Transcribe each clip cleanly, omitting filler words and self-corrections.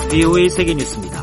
VOA 세계뉴스입니다.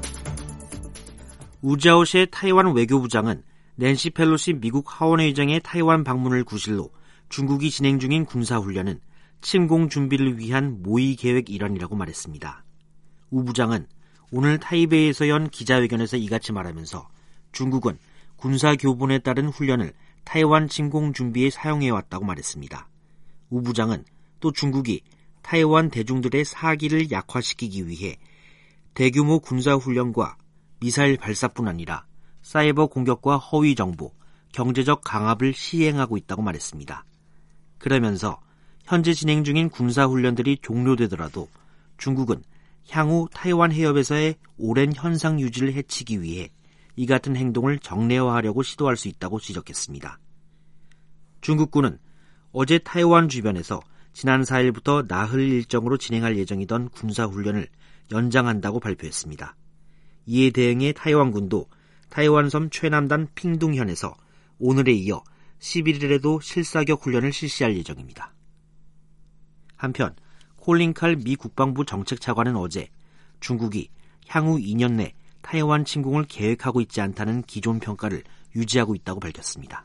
우자오시의 타이완 외교부장은 낸시 펠로시 미국 하원의장의 타이완 방문을 구실로 중국이 진행 중인 군사훈련은 침공 준비를 위한 모의 계획 일환이라고 말했습니다. 우 부장은 오늘 타이베이에서 연 기자회견에서 이같이 말하면서 중국은 군사교본에 따른 훈련을 타이완 침공 준비에 사용해왔다고 말했습니다. 우 부장은 또 중국이 타이완 대중들의 사기를 약화시키기 위해 대규모 군사훈련과 미사일 발사뿐 아니라 사이버 공격과 허위 정보, 경제적 강압을 시행하고 있다고 말했습니다. 그러면서 현재 진행 중인 군사훈련들이 종료되더라도 중국은 향후 타이완 해협에서의 오랜 현상 유지를 해치기 위해 이 같은 행동을 정례화하려고 시도할 수 있다고 지적했습니다. 중국군은 어제 타이완 주변에서 지난 4일부터 나흘 일정으로 진행할 예정이던 군사훈련을 연장한다고 발표했습니다. 이에 대응해 타이완군도 타이완섬 최남단 핑둥현에서 오늘에 이어 11일에도 실사격 훈련을 실시할 예정입니다. 한편 콜린 칼 미 국방부 정책차관은 어제 중국이 향후 2년 내 타이완 침공을 계획하고 있지 않다는 기존 평가를 유지하고 있다고 밝혔습니다.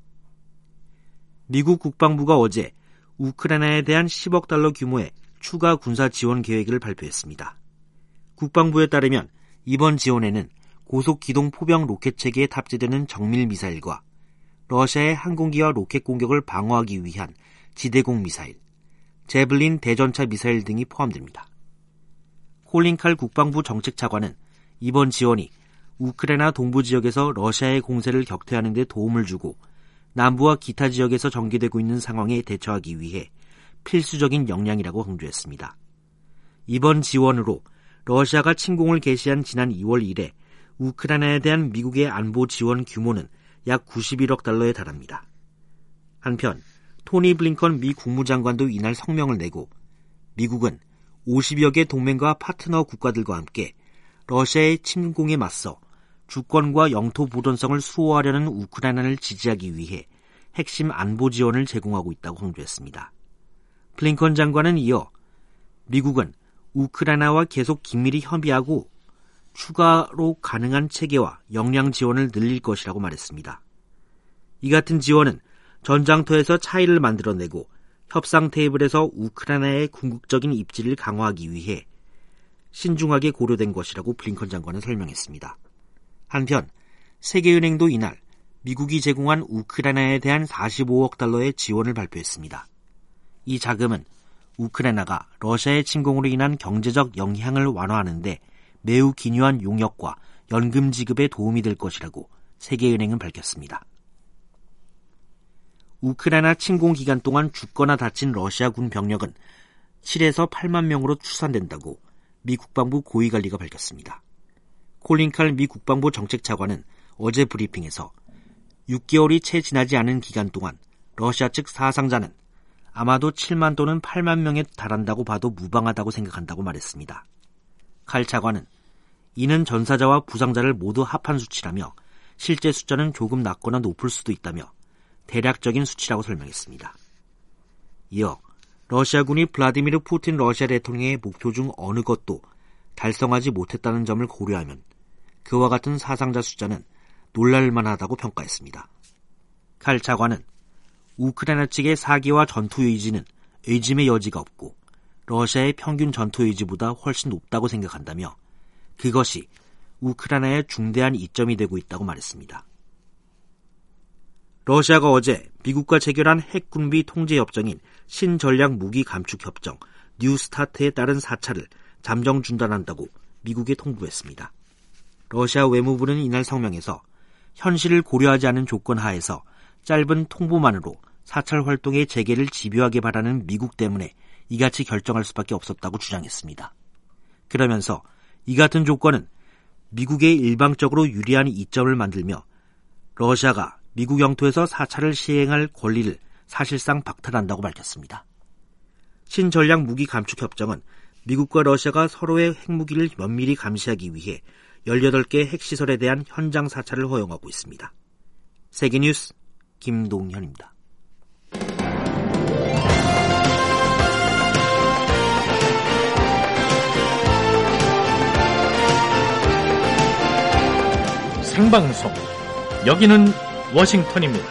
미국 국방부가 어제 우크라이나에 대한 10억 달러 규모의 추가 군사 지원 계획을 발표했습니다. 국방부에 따르면 이번 지원에는 고속 기동 포병 로켓 체계에 탑재되는 정밀 미사일과 러시아의 항공기와 로켓 공격을 방어하기 위한 지대공 미사일, 제블린 대전차 미사일 등이 포함됩니다. 콜린 칼 국방부 정책차관은 이번 지원이 우크라이나 동부 지역에서 러시아의 공세를 격퇴하는 데 도움을 주고 남부와 기타 지역에서 전개되고 있는 상황에 대처하기 위해 필수적인 역량이라고 강조했습니다. 이번 지원으로 러시아가 침공을 개시한 지난 2월 이래 우크라이나에 대한 미국의 안보 지원 규모는 약 91억 달러에 달합니다. 한편 토니 블링컨 미 국무장관도 이날 성명을 내고 미국은 50여 개 동맹과 파트너 국가들과 함께 러시아의 침공에 맞서 주권과 영토 보존성을 수호하려는 우크라이나를 지지하기 위해 핵심 안보 지원을 제공하고 있다고 강조했습니다. 블링컨 장관은 이어 미국은 우크라이나와 계속 긴밀히 협의하고 추가로 가능한 체계와 역량 지원을 늘릴 것이라고 말했습니다. 이 같은 지원은 전장터에서 차이를 만들어내고 협상 테이블에서 우크라이나의 궁극적인 입지를 강화하기 위해 신중하게 고려된 것이라고 블링컨 장관은 설명했습니다. 한편 세계은행도 이날 미국이 제공한 우크라이나에 대한 45억 달러의 지원을 발표했습니다. 이 자금은 우크라이나가 러시아의 침공으로 인한 경제적 영향을 완화하는 데 매우 기묘한 용역과 연금 지급에 도움이 될 것이라고 세계은행은 밝혔습니다. 우크라이나 침공 기간 동안 죽거나 다친 러시아군 병력은 7에서 8만 명으로 추산된다고 미 국방부 고위관리가 밝혔습니다. 콜린 칼 미 국방부 정책차관은 어제 브리핑에서 6개월이 채 지나지 않은 기간 동안 러시아 측 사상자는 아마도 7만 또는 8만 명에 달한다고 봐도 무방하다고 생각한다고 말했습니다. 칼 차관은 이는 전사자와 부상자를 모두 합한 수치라며 실제 숫자는 조금 낮거나 높을 수도 있다며 대략적인 수치라고 설명했습니다. 이어 러시아군이 블라디미르 푸틴 러시아 대통령의 목표 중 어느 것도 달성하지 못했다는 점을 고려하면 그와 같은 사상자 숫자는 놀랄만하다고 평가했습니다. 칼 차관은 우크라이나 측의 사기와 전투 의지는 의심의 여지가 없고 러시아의 평균 전투 의지보다 훨씬 높다고 생각한다며 그것이 우크라이나의 중대한 이점이 되고 있다고 말했습니다. 러시아가 어제 미국과 체결한 핵군비 통제 협정인 신전략 무기 감축 협정 뉴스타트에 따른 사찰을 잠정 중단한다고 미국에 통보했습니다. 러시아 외무부는 이날 성명에서 현실을 고려하지 않은 조건 하에서 짧은 통보만으로 사찰 활동의 재개를 집요하게 바라는 미국 때문에 이같이 결정할 수밖에 없었다고 주장했습니다. 그러면서 이 같은 조건은 미국에 일방적으로 유리한 이점을 만들며 러시아가 미국 영토에서 사찰을 시행할 권리를 사실상 박탈한다고 밝혔습니다. 신전략 무기 감축 협정은 미국과 러시아가 서로의 핵무기를 면밀히 감시하기 위해 18개 핵시설에 대한 현장 사찰을 허용하고 있습니다. 세계뉴스 김동현입니다. 생방송. 여기는 워싱턴입니다.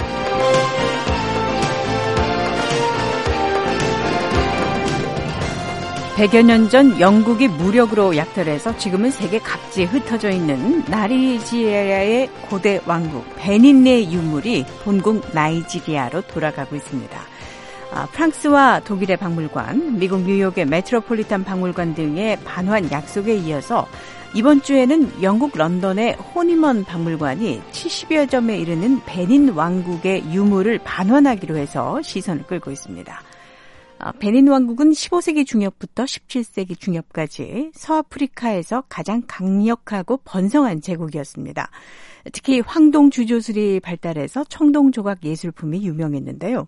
백여 년 전 영국이 무력으로 약탈해서 지금은 세계 각지에 흩어져 있는 나이지리아의 고대 왕국 베닌의 유물이 본국 나이지리아로 돌아가고 있습니다. 프랑스와 독일의 박물관, 미국 뉴욕의 메트로폴리탄 박물관 등의 반환 약속에 이어서 이번 주에는 영국 런던의 호니먼 박물관이 70여 점에 이르는 베닌 왕국의 유물을 반환하기로 해서 시선을 끌고 있습니다. 베닌 왕국은 15세기 중엽부터 17세기 중엽까지 서아프리카에서 가장 강력하고 번성한 제국이었습니다. 특히 황동 주조술이 발달해서 청동 조각 예술품이 유명했는데요.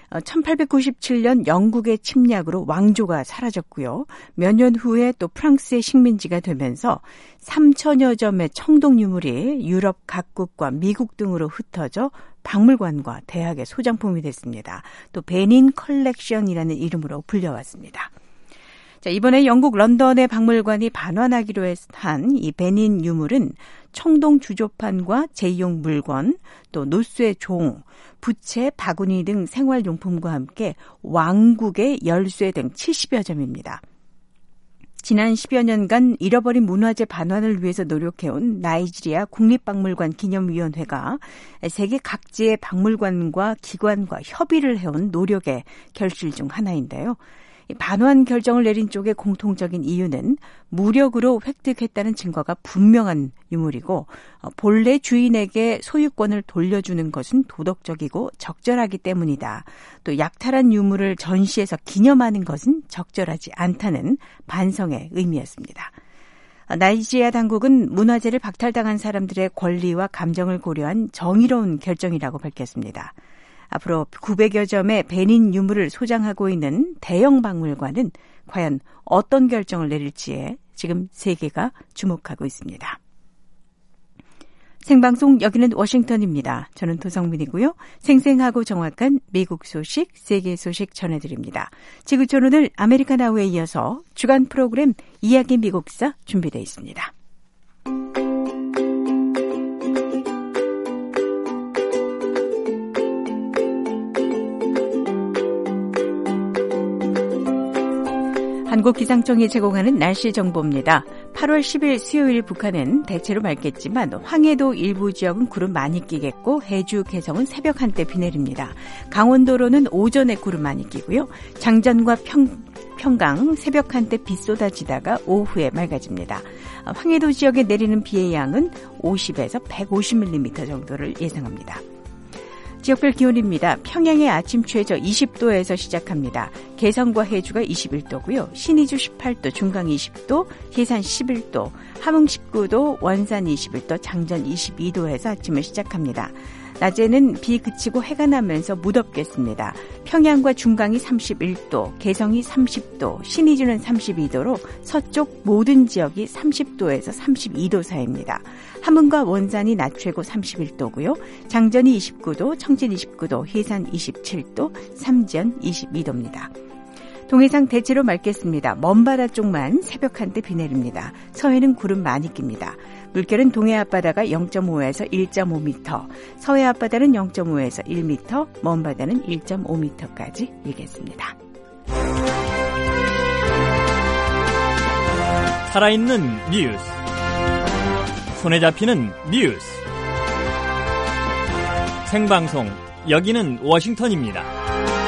1897년 영국의 침략으로 왕조가 사라졌고요. 몇 년 후에 또 프랑스의 식민지가 되면서 3천여 점의 청동 유물이 유럽 각국과 미국 등으로 흩어져 박물관과 대학의 소장품이 됐습니다. 또 베닌 컬렉션이라는 이름으로 불려왔습니다. 자, 이번에 영국 런던의 박물관이 반환하기로 한 이 베닌 유물은 청동 주조판과 제이용 물건, 또 노쇠 종, 부채, 바구니 등 생활용품과 함께 왕국의 열쇠 등 70여 점입니다. 지난 10여 년간 잃어버린 문화재 반환을 위해서 노력해온 나이지리아 국립박물관 기념위원회가 세계 각지의 박물관과 기관과 협의를 해온 노력의 결실 중 하나인데요. 반환 결정을 내린 쪽의 공통적인 이유는 무력으로 획득했다는 증거가 분명한 유물이고 본래 주인에게 소유권을 돌려주는 것은 도덕적이고 적절하기 때문이다. 또 약탈한 유물을 전시해서 기념하는 것은 적절하지 않다는 반성의 의미였습니다. 나이지리아 당국은 문화재를 박탈당한 사람들의 권리와 감정을 고려한 정의로운 결정이라고 밝혔습니다. 앞으로 900여 점의 베닌 유물을 소장하고 있는 대형 박물관은 과연 어떤 결정을 내릴지에 지금 세계가 주목하고 있습니다. 생방송 여기는 워싱턴입니다. 저는 도성민이고요. 생생하고 정확한 미국 소식, 세계 소식 전해드립니다. 지구촌 오늘 아메리카 나우에 이어서 주간 프로그램 이야기 미국사 준비되어 있습니다. 한국기상청이 제공하는 날씨 정보입니다. 8월 10일 수요일 북한은 대체로 맑겠지만 황해도 일부 지역은 구름 많이 끼겠고 해주 개성은 새벽 한때 비 내립니다. 강원도로는 오전에 구름 많이 끼고요. 장전과 평강 새벽 한때 비 쏟아지다가 오후에 맑아집니다. 황해도 지역에 내리는 비의 양은 50에서 150mm 정도를 예상합니다. 지역별 기온입니다. 평양의 아침 최저 20도에서 시작합니다. 개성과 해주가 21도고요. 신의주 18도, 중강 20도, 해산 11도, 함흥 19도, 원산 21도, 장전 22도에서 아침을 시작합니다. 낮에는 비 그치고 해가 나면서 무덥겠습니다. 평양과 중강이 31도, 개성이 30도, 신의주는 32도로 서쪽 모든 지역이 30도에서 32도 사이입니다. 함흥과 원산이 낮 최고 31도고요. 장전이 29도, 청진 29도, 해산 27도, 삼지연 22도입니다. 동해상 대체로 맑겠습니다. 먼바다 쪽만 새벽 한때 비 내립니다. 서해는 구름 많이 낍니다. 물결은 동해 앞바다가 0.5에서 1.5m, 서해 앞바다는 0.5에서 1m, 먼바다는 1.5m까지 일겠습니다. 살아있는 뉴스, 손에 잡히는 뉴스, 생방송 여기는 워싱턴입니다.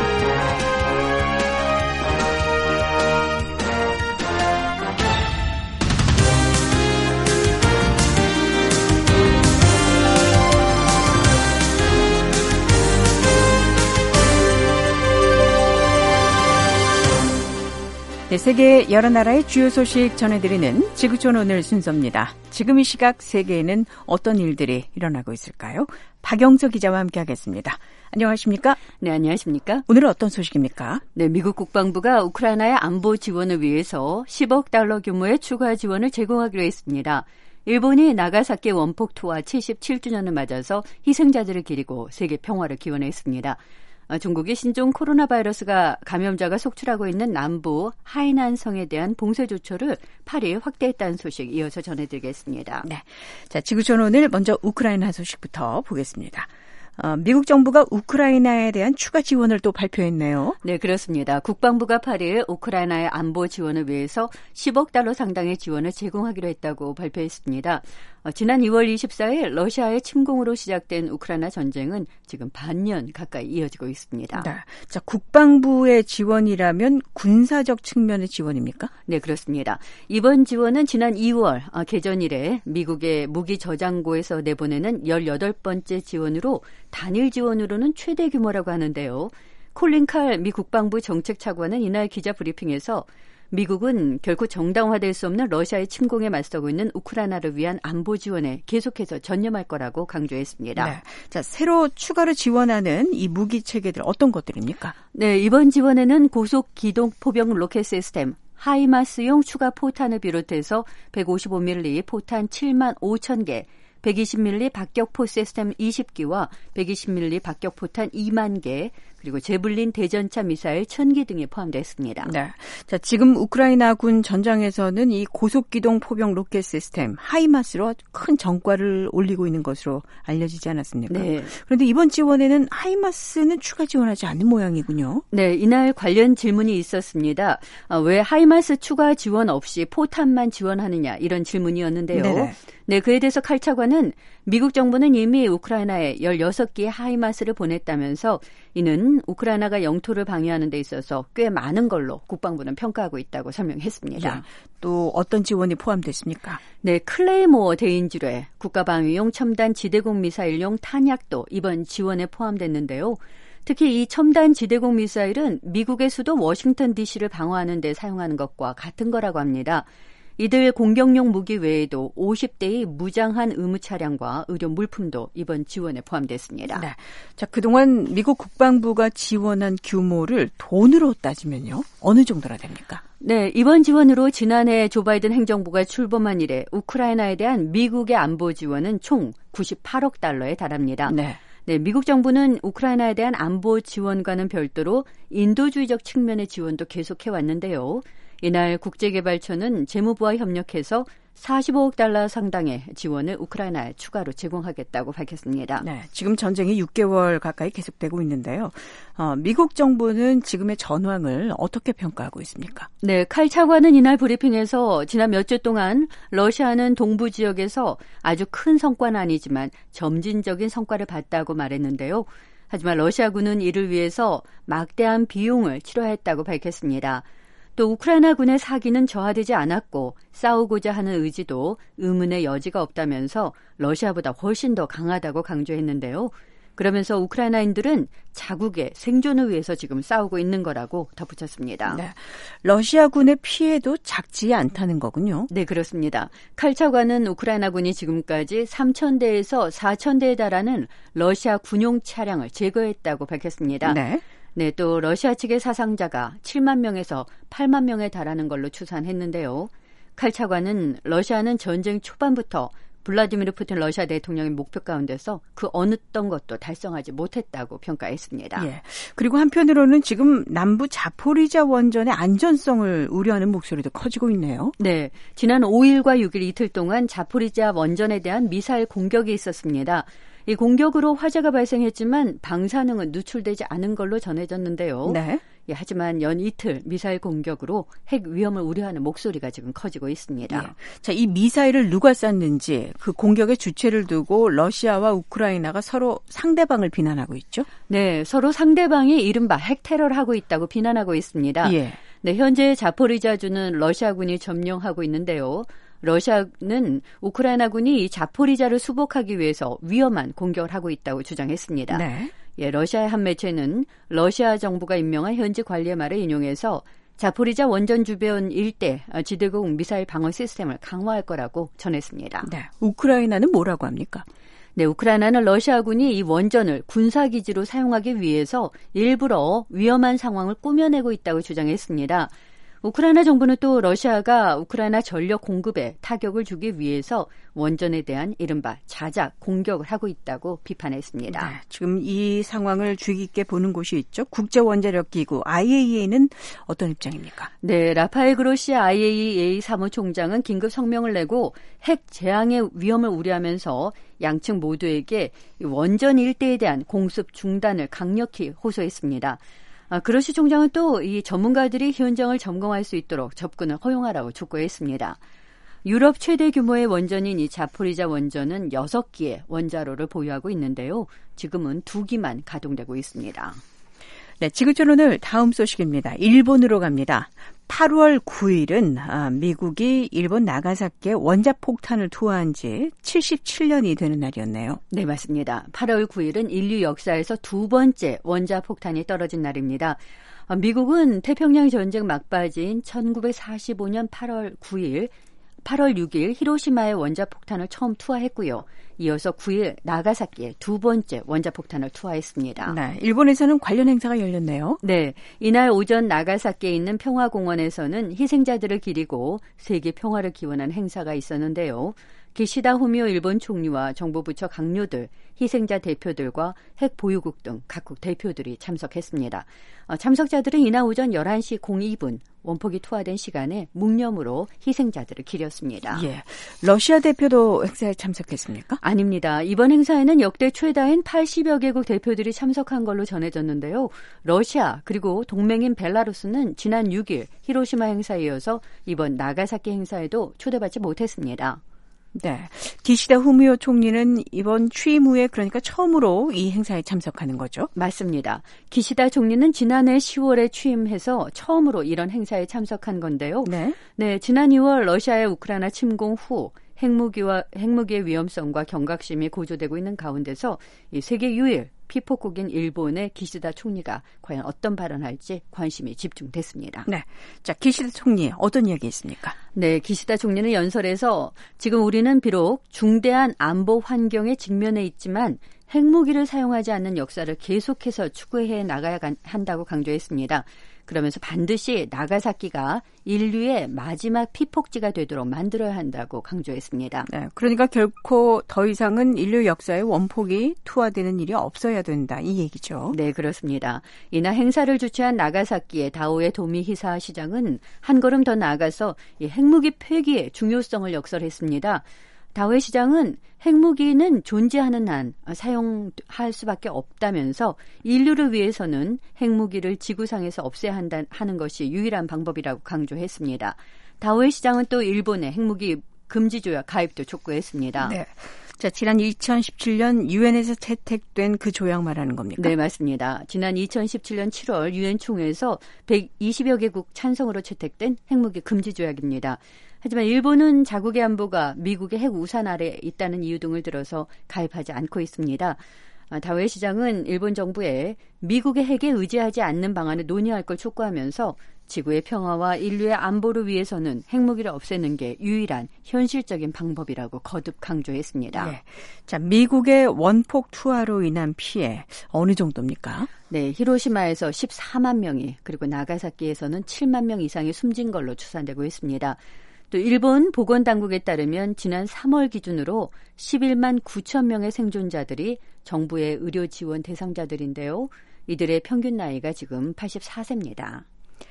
네, 세계 여러 나라의 주요 소식 전해드리는 지구촌 오늘 순서입니다. 지금 이 시각 세계에는 어떤 일들이 일어나고 있을까요? 박영서 기자와 함께하겠습니다. 안녕하십니까? 네, 안녕하십니까? 오늘은 어떤 소식입니까? 네, 미국 국방부가 우크라이나의 안보 지원을 위해서 10억 달러 규모의 추가 지원을 제공하기로 했습니다. 일본이 나가사키 원폭 투하 77주년을 맞아서 희생자들을 기리고 세계 평화를 기원했습니다. 중국이 신종 코로나 바이러스가 감염자가 속출하고 있는 남부 하이난성에 대한 봉쇄 조처를 8일 확대했다는 소식 이어서 전해드리겠습니다. 네, 자, 지구촌 오늘 먼저 우크라이나 소식부터 보겠습니다. 미국 정부가 우크라이나에 대한 추가 지원을 또 발표했네요. 네, 그렇습니다. 국방부가 8일 우크라이나의 안보 지원을 위해서 10억 달러 상당의 지원을 제공하기로 했다고 발표했습니다. 지난 2월 24일 러시아의 침공으로 시작된 우크라이나 전쟁은 지금 반년 가까이 이어지고 있습니다. 네. 자, 국방부의 지원이라면 군사적 측면의 지원입니까? 네, 그렇습니다. 이번 지원은 지난 2월 개전 이래 미국의 무기 저장고에서 내보내는 18번째 지원으로 단일 지원으로는 최대 규모라고 하는데요. 콜린 칼 미 국방부 정책차관은 이날 기자 브리핑에서 미국은 결코 정당화될 수 없는 러시아의 침공에 맞서고 있는 우크라이나를 위한 안보 지원에 계속해서 전념할 거라고 강조했습니다. 네. 자, 새로 추가로 지원하는 이 무기 체계들 어떤 것들입니까? 네, 이번 지원에는 고속 기동 포병 로켓 시스템 하이마스용 추가 포탄을 비롯해서 155mm 포탄 7만 5천 개, 120mm 박격포 시스템 20기와 120mm 박격포탄 2만 개, 그리고 제블린 대전차 미사일 1000기 등이 포함됐습니다. 네. 자, 지금 우크라이나군 전장에서는 이 고속기동 포병 로켓 시스템 하이마스로 큰 전과를 올리고 있는 것으로 알려지지 않았습니까? 네. 그런데 이번 지원에는 하이마스는 추가 지원하지 않는 모양이군요. 네, 이날 관련 질문이 있었습니다. 왜 하이마스 추가 지원 없이 포탄만 지원하느냐 이런 질문이었는데요. 네네. 네, 그에 대해서 칼 차관은 미국 정부는 이미 우크라이나에 16기의 하이마스를 보냈다면서 이는 우크라이나가 영토를 방위하는 데 있어서 꽤 많은 걸로 국방부는 평가하고 있다고 설명했습니다. 네. 또 어떤 지원이 포함됐습니까? 네, 클레이모어 대인지뢰, 국가방위용 첨단 지대공 미사일용 탄약도 이번 지원에 포함됐는데요. 특히 이 첨단 지대공 미사일은 미국의 수도 워싱턴 DC를 방어하는 데 사용하는 것과 같은 거라고 합니다. 이들 공격용 무기 외에도 50대의 무장한 의무 차량과 의료 물품도 이번 지원에 포함됐습니다. 네. 자, 그동안 미국 국방부가 지원한 규모를 돈으로 따지면요, 어느 정도나 됩니까? 네, 이번 지원으로 지난해 조 바이든 행정부가 출범한 이래 우크라이나에 대한 미국의 안보 지원은 총 98억 달러에 달합니다. 네. 네, 미국 정부는 우크라이나에 대한 안보 지원과는 별도로 인도주의적 측면의 지원도 계속해 왔는데요. 이날 국제개발처는 재무부와 협력해서 45억 달러 상당의 지원을 우크라이나에 추가로 제공하겠다고 밝혔습니다. 네, 지금 전쟁이 6개월 가까이 계속되고 있는데요. 미국 정부는 지금의 전황을 어떻게 평가하고 있습니까? 네, 칼 차관은 이날 브리핑에서 지난 몇 주 동안 러시아는 동부 지역에서 아주 큰 성과는 아니지만 점진적인 성과를 봤다고 말했는데요. 하지만 러시아군은 이를 위해서 막대한 비용을 치러했다고 밝혔습니다. 또 우크라이나군의 사기는 저하되지 않았고 싸우고자 하는 의지도 의문의 여지가 없다면서 러시아보다 훨씬 더 강하다고 강조했는데요. 그러면서 우크라이나인들은 자국의 생존을 위해서 지금 싸우고 있는 거라고 덧붙였습니다. 네. 러시아군의 피해도 작지 않다는 거군요. 네, 그렇습니다. 칼 차관은 우크라이나군이 지금까지 3,000대에서 4,000대에 달하는 러시아 군용 차량을 제거했다고 밝혔습니다. 네. 네, 또 러시아 측의 사상자가 7만 명에서 8만 명에 달하는 걸로 추산했는데요. 칼 차관은 러시아는 전쟁 초반부터 블라디미르 푸틴 러시아 대통령의 목표 가운데서 그 어느 것도 달성하지 못했다고 평가했습니다. 예. 그리고 한편으로는 지금 남부 자포리자 원전의 안전성을 우려하는 목소리도 커지고 있네요. 네, 지난 5일과 6일 이틀 동안 자포리자 원전에 대한 미사일 공격이 있었습니다. 이 공격으로 화재가 발생했지만 방사능은 누출되지 않은 걸로 전해졌는데요. 네. 예, 하지만 연 이틀 미사일 공격으로 핵 위험을 우려하는 목소리가 지금 커지고 있습니다. 예. 자, 이 미사일을 누가 쐈는지 그 공격의 주체를 두고 러시아와 우크라이나가 서로 상대방을 비난하고 있죠? 네, 서로 상대방이 이른바 핵 테러를 하고 있다고 비난하고 있습니다. 예. 네, 현재 자포리자주는 러시아군이 점령하고 있는데요. 러시아는 우크라이나군이 이 자포리자를 수복하기 위해서 위험한 공격을 하고 있다고 주장했습니다. 네. 예, 러시아의 한 매체는 러시아 정부가 임명한 현지 관리의 말을 인용해서 자포리자 원전 주변 일대 지대공 미사일 방어 시스템을 강화할 거라고 전했습니다. 네. 우크라이나는 뭐라고 합니까? 네, 우크라이나는 러시아군이 이 원전을 군사기지로 사용하기 위해서 일부러 위험한 상황을 꾸며내고 있다고 주장했습니다. 우크라이나 정부는 또 러시아가 우크라이나 전력 공급에 타격을 주기 위해서 원전에 대한 이른바 자작 공격을 하고 있다고 비판했습니다. 네, 지금 이 상황을 주의 깊게 보는 곳이 있죠. 국제원자력기구 IAEA는 어떤 입장입니까? 네, 라파엘 그로시 IAEA 사무총장은 긴급 성명을 내고 핵 재앙의 위험을 우려하면서 양측 모두에게 원전 일대에 대한 공습 중단을 강력히 호소했습니다. 그로시 총장은 또 이 전문가들이 현장을 점검할 수 있도록 접근을 허용하라고 촉구했습니다. 유럽 최대 규모의 원전인 이 자포리자 원전은 6기의 원자로를 보유하고 있는데요. 지금은 2기만 가동되고 있습니다. 네, 지구촌 오늘 다음 소식입니다. 일본으로 갑니다. 8월 9일은 미국이 일본 나가사키에 원자폭탄을 투하한 지 77년이 되는 날이었네요. 네, 맞습니다. 8월 9일은 인류 역사에서 2번째 원자폭탄이 떨어진 날입니다. 미국은 태평양 전쟁 막바지인 1945년 8월 6일 히로시마에 원자폭탄을 처음 투하했고요. 이어서 9일 나가사키에 2번째 원자폭탄을 투하했습니다. 네, 일본에서는 관련 행사가 열렸네요. 네, 이날 오전 나가사키에 있는 평화공원에서는 희생자들을 기리고 세계 평화를 기원한 행사가 있었는데요. 기시다 후미오 일본 총리와 정부부처 강요들, 희생자 대표들과 핵 보유국 등 각국 대표들이 참석했습니다. 참석자들은 이날 오전 11시 02분 원폭이 투하된 시간에 묵념으로 희생자들을 기렸습니다. 예, 러시아 대표도 행사에 참석했습니까? 아닙니다. 이번 행사에는 역대 최다인 80여 개국 대표들이 참석한 걸로 전해졌는데요. 러시아 그리고 동맹인 벨라루스는 지난 6일 히로시마 행사에 이어서 이번 나가사키 행사에도 초대받지 못했습니다. 네, 기시다 후미오 총리는 이번 취임 후에 그러니까 처음으로 이 행사에 참석하는 거죠? 맞습니다. 기시다 총리는 지난해 10월에 취임해서 처음으로 이런 행사에 참석한 건데요. 네, 지난 2월 러시아의 우크라이나 침공 후 핵무기의 위험성과 경각심이 고조되고 있는 가운데서 이 세계 유일 피폭국인 일본의 기시다 총리가 과연 어떤 발언할지 관심이 집중됐습니다. 네, 자 기시다 총리 어떤 이야기 있습니까? 네, 기시다 총리는 연설에서 지금 우리는 비록 중대한 안보 환경에 직면해 있지만 핵무기를 사용하지 않는 역사를 계속해서 추구해 나가야 한다고 강조했습니다. 그러면서 반드시 나가사키가 인류의 마지막 피폭지가 되도록 만들어야 한다고 강조했습니다. 네, 그러니까 결코 더 이상은 인류 역사에 원폭이 투하되는 일이 없어야 된다 이 얘기죠. 네, 그렇습니다. 이날 행사를 주최한 나가사키의 다오의 도미히사 시장은 한 걸음 더 나아가서 이 핵무기 폐기의 중요성을 역설했습니다. 다오의 시장은 핵무기는 존재하는 한 사용할 수밖에 없다면서 인류를 위해서는 핵무기를 지구상에서 없애야 하는 것이 유일한 방법이라고 강조했습니다. 다오의 시장은 또 일본의 핵무기 금지 조약 가입도 촉구했습니다. 네. 자, 지난 2017년 유엔에서 채택된 그 조약 말하는 겁니까? 네, 맞습니다. 지난 2017년 7월 유엔 총회에서 120여 개국 찬성으로 채택된 핵무기 금지 조약입니다. 하지만 일본은 자국의 안보가 미국의 핵 우산 아래 있다는 이유 등을 들어서 가입하지 않고 있습니다. 다오의 시장은 일본 정부에 미국의 핵에 의지하지 않는 방안을 논의할 걸 촉구하면서 지구의 평화와 인류의 안보를 위해서는 핵무기를 없애는 게 유일한 현실적인 방법이라고 거듭 강조했습니다. 네. 자, 미국의 원폭 투하로 인한 피해 어느 정도입니까? 네, 히로시마에서 14만 명이 그리고 나가사키에서는 7만 명 이상이 숨진 걸로 추산되고 있습니다. 또 일본 보건당국에 따르면 지난 3월 기준으로 11만 9천 명의 생존자들이 정부의 의료 지원 대상자들인데요. 이들의 평균 나이가 지금 84세입니다.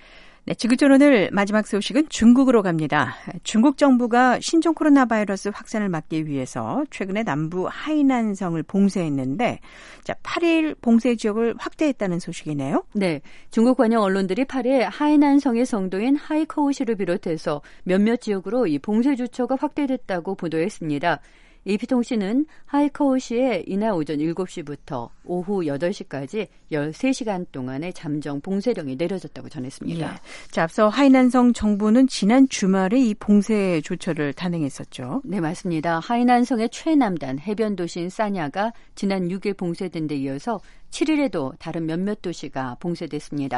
네, 지구촌 오늘 마지막 소식은 중국으로 갑니다. 중국 정부가 신종 코로나 바이러스 확산을 막기 위해서 최근에 남부 하이난성을 봉쇄했는데, 자, 8일 봉쇄 지역을 확대했다는 소식이네요. 네, 중국 관영 언론들이 8일 하이난성의 성도인 하이커우시를 비롯해서 몇몇 지역으로 이 봉쇄 조처가 확대됐다고 보도했습니다. AP통신은 하이커우시에 이날 오전 7시부터 오후 8시까지 13시간 동안의 잠정 봉쇄령이 내려졌다고 전했습니다. 예. 자, 앞서 하이난성 정부는 지난 주말에 이 봉쇄 조처를 단행했었죠. 네, 맞습니다. 하이난성의 최남단 해변 도시인 사냐가 지난 6일 봉쇄된 데 이어서 7일에도 다른 몇몇 도시가 봉쇄됐습니다.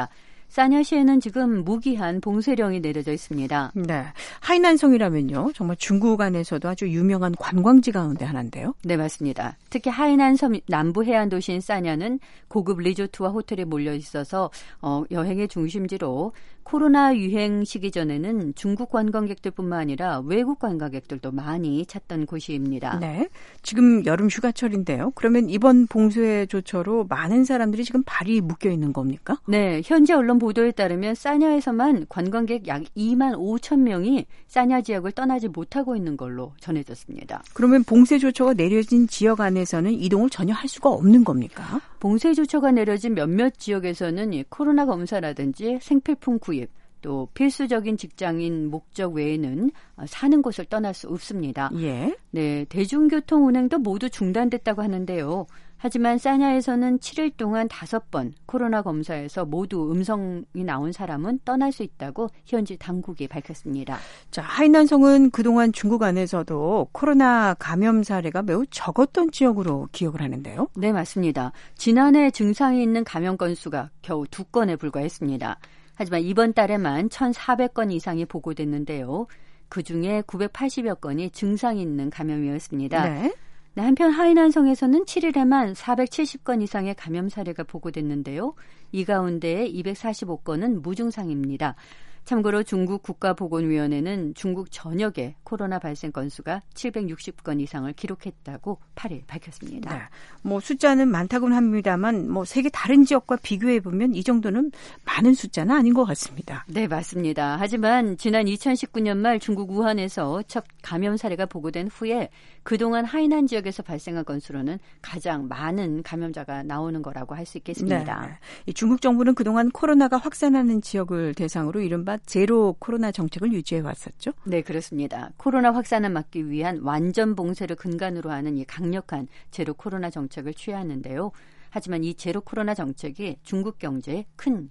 싸냐시에는 지금 무기한 봉쇄령이 내려져 있습니다. 네, 하이난성이라면요. 정말 중국 안에서도 아주 유명한 관광지 가운데 하나인데요. 네, 맞습니다. 특히 하이난섬 남부 해안 도시인 싸냐는 고급 리조트와 호텔에 몰려 있어서 여행의 중심지로 코로나 유행 시기 전에는 중국 관광객들뿐만 아니라 외국 관광객들도 많이 찾던 곳입니다. 네, 지금 여름 휴가철인데요. 그러면 이번 봉쇄 조처로 많은 사람들이 지금 발이 묶여 있는 겁니까? 네, 현지 언론 보도에 따르면 싸냐에서만 관광객 약 2만 5천 명이 싸냐 지역을 떠나지 못하고 있는 걸로 전해졌습니다. 그러면 봉쇄 조처가 내려진 지역 안에서는 이동을 전혀 할 수가 없는 겁니까? 봉쇄 조처가 내려진 몇몇 지역에서는 코로나 검사라든지 생필품 구입, 또 필수적인 직장인 목적 외에는 사는 곳을 떠날 수 없습니다. 예. 네, 대중교통 운행도 모두 중단됐다고 하는데요. 하지만 싸냐에서는 7일 동안 5번 코로나 검사에서 모두 음성이 나온 사람은 떠날 수 있다고 현지 당국이 밝혔습니다. 자, 하이난성은 그동안 중국 안에서도 코로나 감염 사례가 매우 적었던 지역으로 기억을 하는데요. 네, 맞습니다. 지난해 증상이 있는 감염 건수가 겨우 2건에 불과했습니다. 하지만 이번 달에만 1,400건 이상이 보고됐는데요. 그중에 980여 건이 증상이 있는 감염이었습니다. 네. 한편 하이난성에서는 7일에만 470건 이상의 감염 사례가 보고됐는데요. 이 가운데 245건은 무증상입니다. 참고로 중국 국가보건위원회는 중국 전역의 코로나 발생 건수가 760건 이상을 기록했다고 8일 밝혔습니다. 네. 뭐 숫자는 많다고는 합니다만 세계 다른 지역과 비교해 보면 이 정도는 많은 숫자는 아닌 것 같습니다. 네, 맞습니다. 하지만 지난 2019년 말 중국 우한에서 첫 감염 사례가 보고된 후에 그동안 하이난 지역에서 발생한 건수로는 가장 많은 감염자가 나오는 거라고 할 수 있겠습니다. 네. 이 중국 정부는 그동안 코로나가 확산하는 지역을 대상으로 이른바 제로 코로나 정책을 유지해 왔었죠? 네, 그렇습니다. 코로나 확산을 막기 위한 완전 봉쇄를 근간으로 하는 이 강력한 제로 코로나 정책을 취하는데요. 하지만 이 제로 코로나 정책이 중국 경제에 큰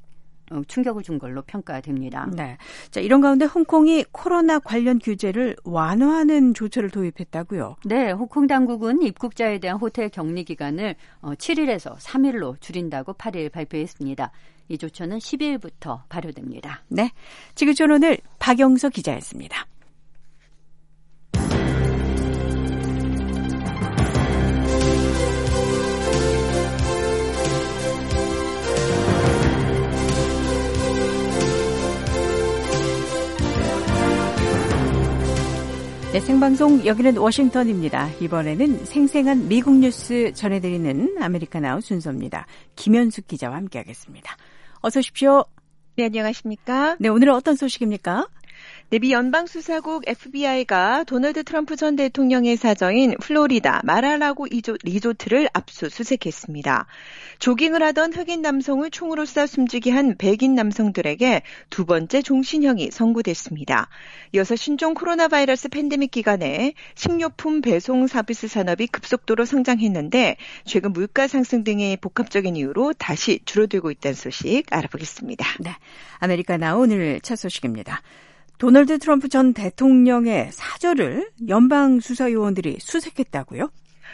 충격을 준 걸로 평가됩니다. 네. 자, 이런 가운데 홍콩이 코로나 관련 규제를 완화하는 조처를 도입했다고요? 네, 홍콩 당국은 입국자에 대한 호텔 격리 기간을 7일에서 3일로 줄인다고 8일 발표했습니다. 이 조처는 12일부터 발효됩니다. 네, 지구촌 오늘 박영서 기자였습니다. 네, 생방송 여기는 워싱턴입니다. 이번에는 생생한 미국 뉴스 전해드리는 아메리카나우 순서입니다. 김현숙 기자와 함께하겠습니다. 어서 오십시오. 네, 안녕하십니까? 네, 오늘은 어떤 소식입니까? 네, 미 연방수사국 FBI가 도널드 트럼프 전 대통령의 사저인 플로리다 마라라고 리조트를 압수수색했습니다. 조깅을 하던 흑인 남성을 총으로 쏴 숨지게 한 백인 남성들에게 두 번째 종신형이 선고됐습니다. 이어서 신종 코로나 바이러스 팬데믹 기간에 식료품 배송 서비스 산업이 급속도로 성장했는데 최근 물가 상승 등의 복합적인 이유로 다시 줄어들고 있다는 소식 알아보겠습니다. 네, 아메리카나우 오늘 첫 소식입니다. 도널드 트럼프 전 대통령의 사저를 연방수사요원들이 수색했다고요?